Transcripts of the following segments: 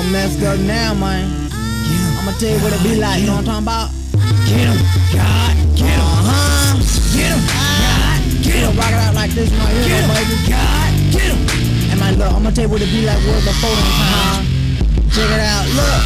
messed up now, man. I'ma tell you what it be like, you know what I'm talking about? Get him, God, get him, get him, God, get him, rock it out like this right here, baby. God, get him. And man, look, I'ma tell you what it be like was before them time. Check it out, look.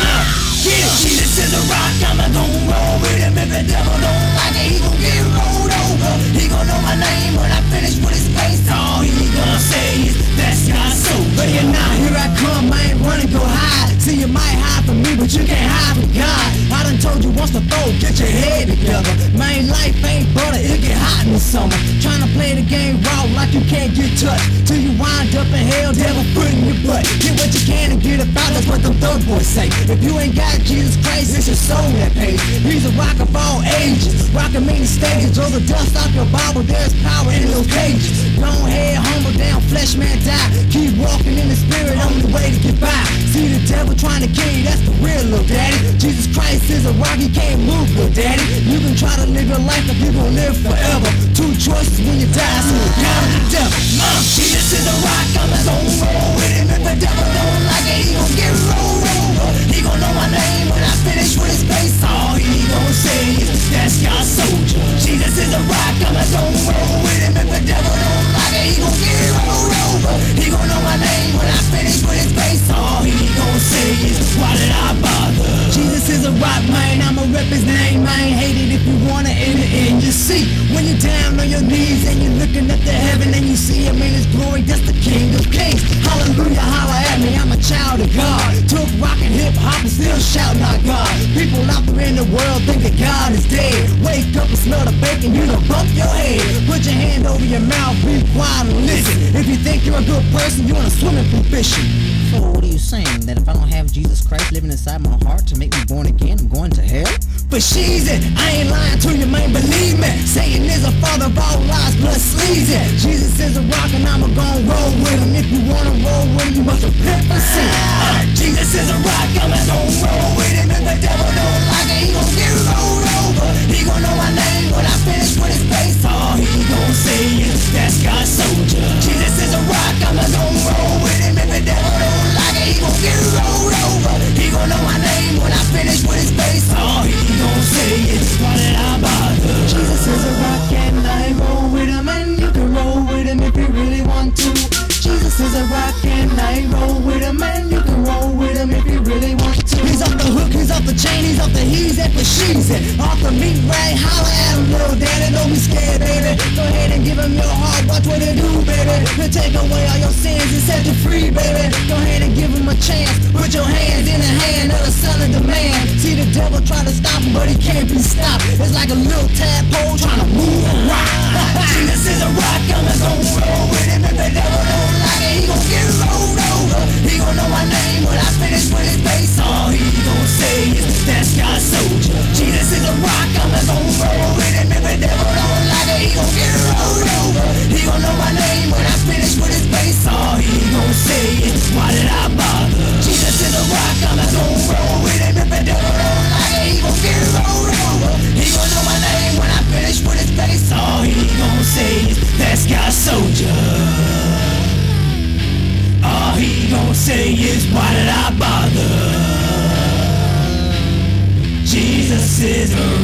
Get him. Jesus is a rock, I'ma gon' roll with him. If the devil don't like it, he gon' get rolled over. He gon' know my name when I finish with his face. All he gonna say is, that's God's soul. But yeah, now here I come, I ain't running, go hide. See, you might hide from me, but you can't hide from God. I done told you once to throw, get your head together. Man, life ain't butter, it get hot in the summer. Trying to play the game raw like you can't get touched. Till you wind up in hell, devil foot in your butt. Get what you can and get about, that's what them thug boys say. If you ain't got Jesus Christ, it's your soul that pays. He's a rock of all ages, rockin' many stages. Throw the dust off your Bible, there's power in those cages. Go ahead, humble down, flesh man die. Keep walking in the spirit, only way to get by. See the devil trying to kill you, that's the real little daddy. Jesus Christ is a rock, he can't move, little daddy. You can try to live your life, but you gon' live forever. Two choices when you die, so it's down to the devil. Jesus is a rock, I'ma gon' roll with him. If the devil don't like it, he gon' get rolled over. He gon' know my name when I finish with his face. All he gon' say is, that's God's soldier. Jesus is a rock, I'ma gon' roll with him. If the devil don't like it, he gon' get rolled over. He gon' know my name when I finish with his face. All he gon' say is, why did I bother? Jesus is a rock, man, I'ma rep his name. I ain't hate it if you wanna in the end. You see, when you're down on your knees and you're looking up to heaven and you see him in his glory, that's the King of Kings. Hallelujah, holla at me, I'm a child of God. Took rock and hip hop and still shout not God. People out there in the world think that God is dead. Wake up and smell the bacon, you done bump your head. Put your hand over your mouth, be quiet and listen. If you think you're a good person, you're in a swimming pool fishing. So what are you saying? That if I don't have Jesus Christ living inside my heart to make me born again, I'm going to hell? But she's it, I ain't lying to you, man, believe me. Satan is a father of all lies, blood sleazy. Jesus is a rock and I'ma gon' roll with him. If you wanna roll with him, you must repent for sin. Jesus is a rock, I'ma gon' roll with him. If the devil don't like it, he gon' get rolled over. He gon' know my name when I finish with his face. All he gon' say is, that's God's soldier. Jesus is a rock, I'ma gon' roll with him. If the devil don't like it, he gon' get rolled over. He gon' know my name when I finish with his face. All he gon' say is, why did I bother? Jesus is a rock and I roll with him, and you can roll with him if you really want to. Jesus is a rock and I roll with him, and you can roll with him if you really want to. He's off the hook, he's off the chain, he's off the he's at the she's at. Off the meat right, holla at him, little daddy, don't be scared, baby. Go ahead and give him your heart, watch what they do, baby. He'll take away all your sins and set you free, baby. Go ahead and give him a chance, put your hands in the hand of the son of the man. See the devil try to stop him, but he can't be stopped. It's like a little tadpole trying to move a rock. Jesus is a rock, I'ma gon' roll with him. If the devil don't like it, he gon' get rolled over. He gon' know my name when I finish with his face. All he gon' say is, that's God's soldier. Jesus is a rock, I'ma gon' roll with him. If the devil don't like it, he gon' get rolled over. He gon' know my name when I finish with his face. All he gon' say is, why did I bother? Jesus is a rock, I'ma gon' roll with him. If the devil don't like it, he gon' get rolled over. He gon' know my name when I finish with his face. All he gon' say is, that's God's soldier. All he gon' say is, why did I bother? Jesus is a